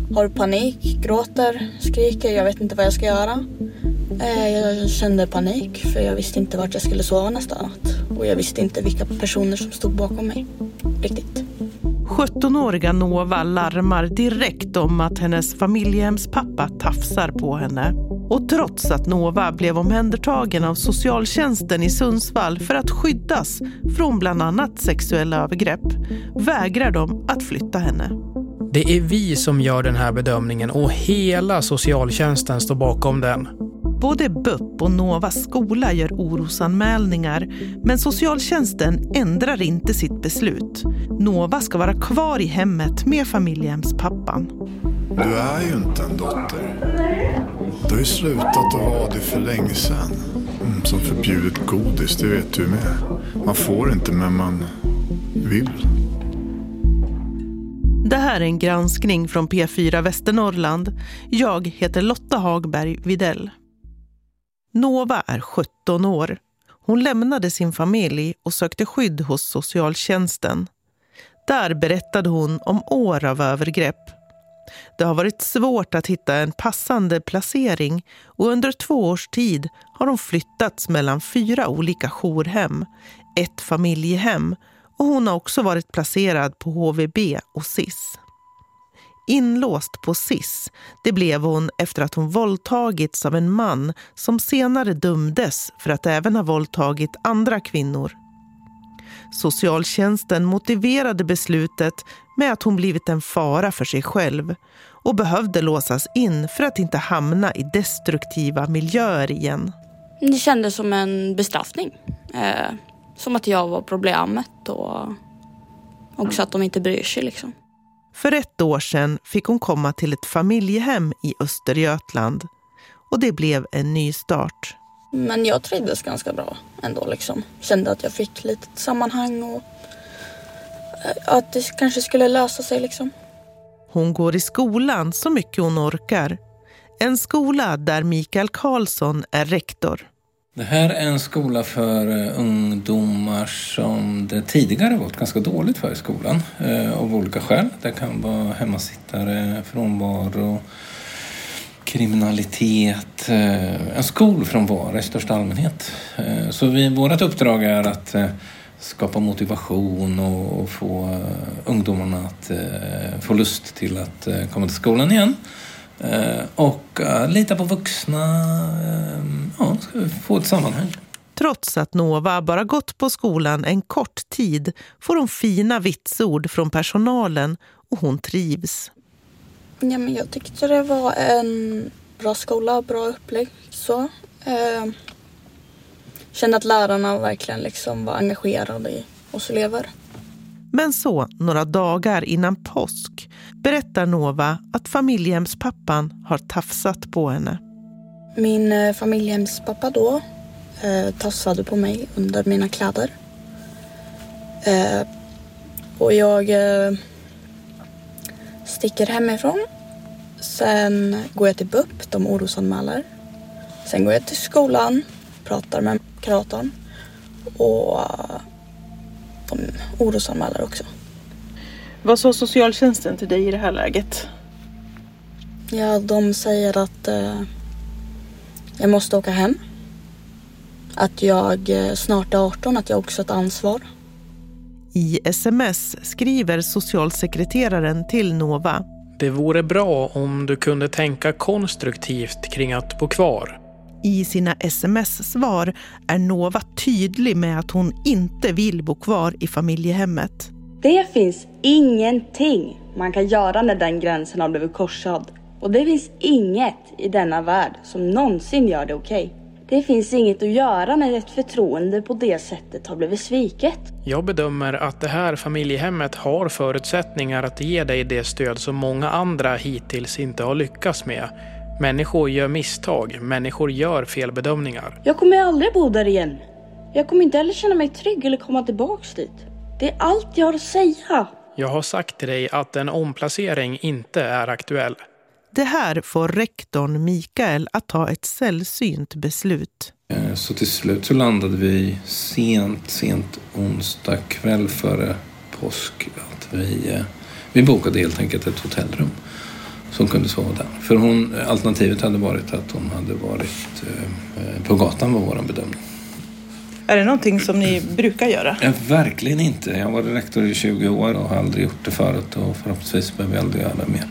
har panik, gråter, skriker. Jag vet inte vad jag ska göra. Jag kände panik för jag visste inte vart jag skulle sova nästa natt. Och jag visste inte vilka personer som stod bakom mig. Riktigt. 17-åriga Nova larmar direkt om att hennes familjehemspappa tafsar på henne. Och trots att Nova blev omhändertagen av socialtjänsten i Sundsvall för att skyddas från bland annat sexuella övergrepp, vägrar de att flytta henne. Det är vi som gör den här bedömningen och hela socialtjänsten står bakom den. Både BUP och Novas skola gör orosanmälningar, men socialtjänsten ändrar inte sitt beslut. Nova ska vara kvar i hemmet med familjehemspappan. Du är ju inte en dotter. Du har ju slutat att vara det för länge sedan. Som förbjudet godis, det vet du med. Man får inte, men man vill. Det här är en granskning från P4 Västernorrland. Jag heter Lotta Hagberg Videll. Nova är 17 år. Hon lämnade sin familj och sökte skydd hos socialtjänsten. Där berättade hon om år av övergrepp. Det har varit svårt att hitta en passande placering och under 2 års tid har hon flyttats mellan 4 olika jourhem, 1 familjehem och hon har också varit placerad på HVB och SIS. Inlåst på SIS, det blev hon efter att hon våldtagits av en man som senare dömdes för att även ha våldtagit andra kvinnor. Socialtjänsten motiverade beslutet med att hon blivit en fara för sig själv och behövde låsas in för att inte hamna i destruktiva miljöer igen. Det kändes som en bestraffning. Som att jag var problemet och också att de inte bryr sig liksom. För 1 år sedan fick hon komma till ett familjehem i Östergötland och det blev en ny start. Men jag trivdes ganska bra ändå liksom. Kände att jag fick lite sammanhang och att det kanske skulle lösa sig liksom. Hon går i skolan så mycket hon orkar. En skola där Mikael Karlsson är rektor. Det här är en skola för ungdomar som det tidigare varit ganska dåligt för i skolan. Av olika skäl. Det kan vara hemmasittare, frånvaro, kriminalitet. En skolfrånvaro i största allmänhet. Så vårt uppdrag är att skapa motivation och få ungdomarna att få lust till att komma till skolan igen. Och lita på vuxna, ska vi få ett sammanhang. Trots att Nova bara gått på skolan en kort tid får hon fina vitsord från personalen och hon trivs. Ja, men jag tyckte det var en bra skola, bra upplägg. Så, kände att lärarna verkligen liksom var engagerade i oss elever. Men så, några dagar innan påsk, berättar Nova att familjehemspappan har tafsat på henne. Min familjehemspappa då tafsade på mig under mina kläder. Och jag sticker hemifrån. Sen går jag till BUP, de orosanmäler. Sen går jag till skolan, pratar med kuratorn och de orosanmäler också. Vad sa socialtjänsten till dig i det här läget? Ja, de säger att jag måste åka hem. Att jag snart är 18, att jag också har ett ansvar. I sms skriver socialsekreteraren till Nova. Det vore bra om du kunde tänka konstruktivt kring att bo kvar. I sina sms-svar är Nova tydlig med att hon inte vill bo kvar i familjehemmet. Det finns ingenting man kan göra när den gränsen har blivit korsad. Och det finns inget i denna värld som någonsin gör det okej. Det finns inget att göra när ett förtroende på det sättet har blivit sviket. Jag bedömer att det här familjehemmet har förutsättningar att ge dig det stöd som många andra hittills inte har lyckats med. Människor gör misstag, människor gör felbedömningar. Jag kommer aldrig bo där igen. Jag kommer inte heller känna mig trygg eller komma tillbaks dit. Det är allt jag har att säga. Jag har sagt till dig att en omplacering inte är aktuell. Det här får rektorn Mikael att ta ett sällsynt beslut. Så till slut så landade vi sent onsdag kväll före påsk att vi bokade helt enkelt ett hotellrum. som kunde sova där. För alternativet hade varit att hon hade varit på gatan, var vår bedömning. Är det någonting som ni brukar göra? Verkligen inte. Jag var rektor i 20 år och har aldrig gjort det förut, och förhoppningsvis behöver jag aldrig göra det mer.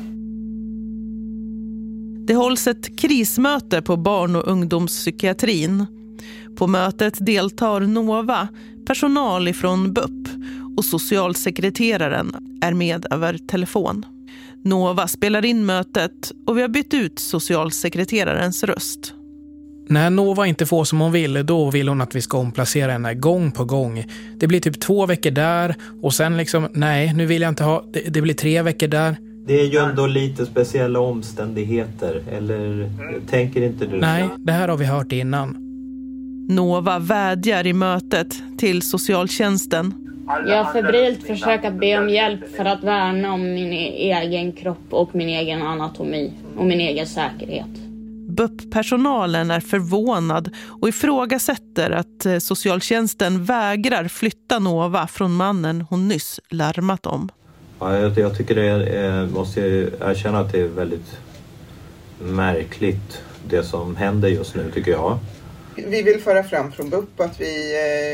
Det hålls ett krismöte på barn- och ungdomspsykiatrin. På mötet deltar Nova, personal ifrån BUP, och socialsekreteraren är med över telefon. Nova spelar in mötet och vi har bytt ut socialsekreterarens röst. När Nova inte får som hon vill, då vill hon att vi ska omplacera henne gång på gång. Det blir typ 2 veckor där och sen liksom, nej, nu vill jag inte ha, det blir 3 veckor där. Det är ju ändå lite speciella omständigheter, eller tänker inte du? Nej, det här har vi hört innan. Nova vädjar i mötet till socialtjänsten. Jag har febrilt försökt att be om hjälp för att värna om min egen kropp och min egen anatomi och min egen säkerhet. BUP-personalen är förvånad och ifrågasätter att socialtjänsten vägrar flytta Nova från mannen hon nyss larmat om. Ja, jag tycker det måste jag erkänna att det är väldigt märkligt det som händer just nu, tycker jag. Vi vill föra fram från BUP att vi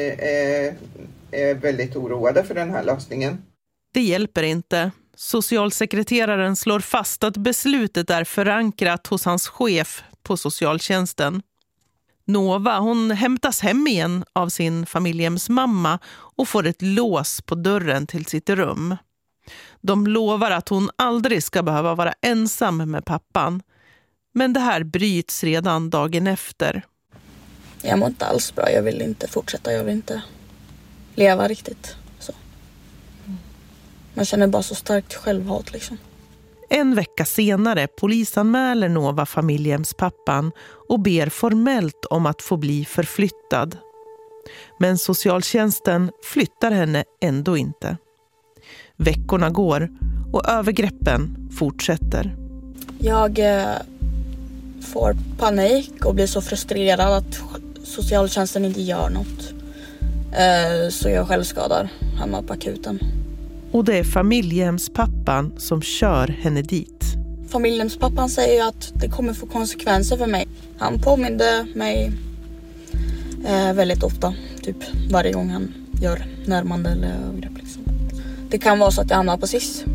är väldigt oroade för den här lösningen. Det hjälper inte. Socialsekreteraren slår fast att beslutet är förankrat hos hans chef på socialtjänsten. Nova, hon hämtas hem igen av sin familjehemsmamma och får ett lås på dörren till sitt rum. De lovar att hon aldrig ska behöva vara ensam med pappan. Men det här bryts redan dagen efter. Jag mår inte alls bra, jag vill inte fortsätta, jag vill inte leva riktigt. Så. Man känner bara så starkt självhat liksom. En vecka senare polisanmäler Nova familjehemspappan och ber formellt om att få bli förflyttad. Men socialtjänsten flyttar henne ändå inte. Veckorna går och övergreppen fortsätter. Jag får panik och blir så frustrerad att socialtjänsten inte gör något. Så jag självskadar, hamnar på akuten. Och det är familjehemspappan som kör henne dit. Familjehemspappan säger att det kommer få konsekvenser för mig. Han påminner mig väldigt ofta, typ varje gång han gör närmande eller övergrepp liksom. Det kan vara så att jag hamnar på SIS.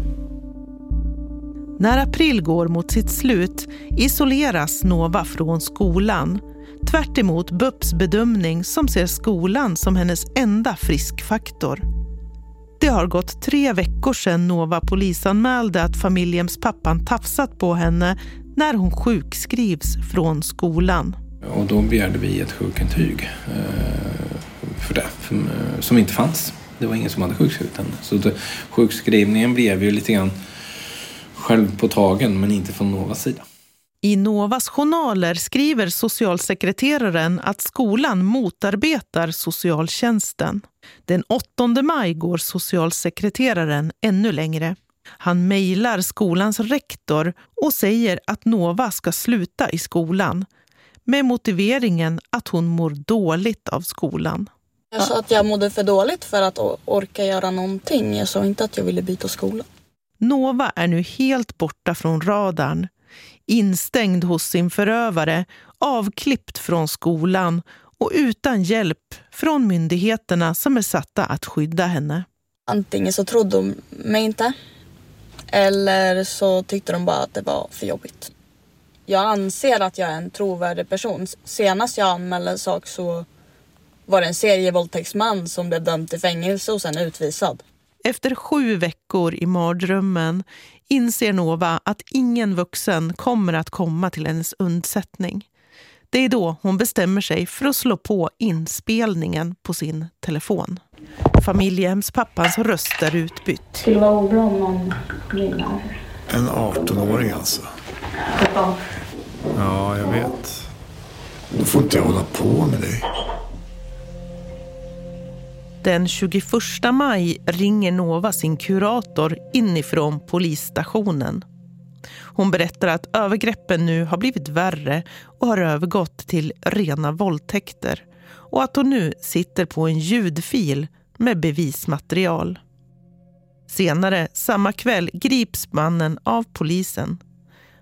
När april går mot sitt slut isoleras Nova från skolan. Tvärt emot BUPs bedömning som ser skolan som hennes enda friskfaktor. Det har gått 3 veckor sedan Nova polisanmälde att familjehemspappan tafsat på henne när hon sjukskrivs från skolan. Och då begärde vi ett sjukintyg för det, som inte fanns. Det var ingen som hade sjukskrivit henne. Så sjukskrivningen blev ju lite grann självpåtagen, men inte från Novas sida. I Novas journaler skriver socialsekreteraren att skolan motarbetar socialtjänsten. Den 8 maj går socialsekreteraren ännu längre. Han mejlar skolans rektor och säger att Nova ska sluta i skolan med motiveringen att hon mår dåligt av skolan. Jag sa att jag mådde för dåligt för att orka göra någonting. Jag sa inte att jag ville byta skola. Nova är nu helt borta från radarn. Instängd hos sin förövare, avklippt från skolan och utan hjälp från myndigheterna som är satta att skydda henne. Antingen så trodde de mig inte, eller så tyckte de bara att det var för jobbigt. Jag anser att jag är en trovärdig person. Senast jag anmälde en sak så var det en serievåldtäktsman som blev dömd till fängelse och sen utvisad. Efter 7 veckor i mardrömmen inser Nova att ingen vuxen kommer att komma till hennes undsättning. Det är då hon bestämmer sig för att slå på inspelningen på sin telefon. Familjehemspappans röst är utbytt. Det skulle vara obra om någon vinner. En 18-åring alltså. Ja, jag vet. Då får inte jag hålla på med dig. Den 21 maj ringer Nova sin kurator inifrån polisstationen. Hon berättar att övergreppen nu har blivit värre och har övergått till rena våldtäkter och att hon nu sitter på en ljudfil med bevismaterial. Senare samma kväll grips mannen av polisen.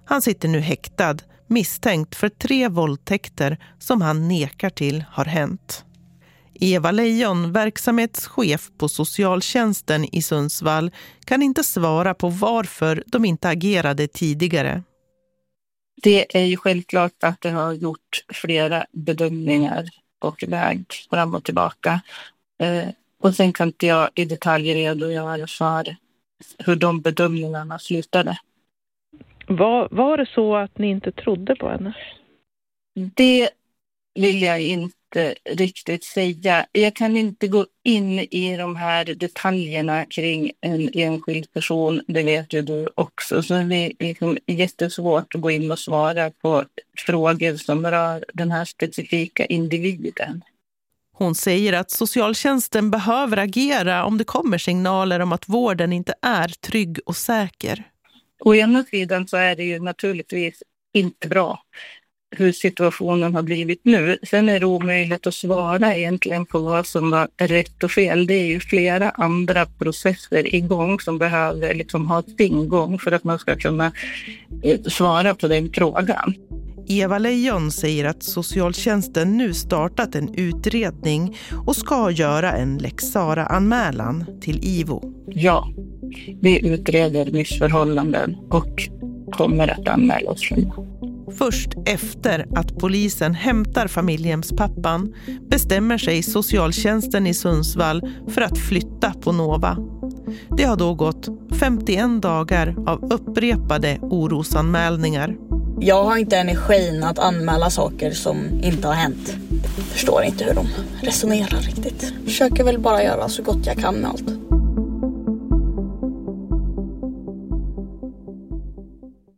Han sitter nu häktad, misstänkt för 3 våldtäkter som han nekar till har hänt. Eva Lejon, verksamhetschef på socialtjänsten i Sundsvall, kan inte svara på varför de inte agerade tidigare. Det är ju självklart att det har gjort flera bedömningar och väg fram och tillbaka. Och sen kan inte jag i detalj redogöra för hur de bedömningarna slutade. Var det så att ni inte trodde på henne? Det vill jag inte riktigt säga. Jag kan inte gå in i de här detaljerna kring en enskild person, det vet ju du också. Så det är jättesvårt att gå in och svara på frågor som rör den här specifika individen. Hon säger att socialtjänsten behöver agera om det kommer signaler om att vården inte är trygg och säker. Å ena sidan så är det ju naturligtvis inte bra hur situationen har blivit nu. Sen är det omöjligt att svara egentligen på vad som var rätt och fel. Det är ju flera andra processer igång som behöver liksom ha sin gång för att man ska kunna svara på den frågan. Eva Lejon säger att socialtjänsten nu startat en utredning och ska göra en Lex Sarah-anmälan till IVO. Ja, vi utreder missförhållanden och kommer att anmäla oss. Först efter att polisen hämtar familjens pappan bestämmer sig socialtjänsten i Sundsvall för att flytta på Nova. Det har då gått 51 dagar av upprepade orosanmälningar. Jag har inte energin att anmäla saker som inte har hänt. Jag förstår inte hur de resonerar riktigt. Försöker väl bara göra så gott jag kan med allt.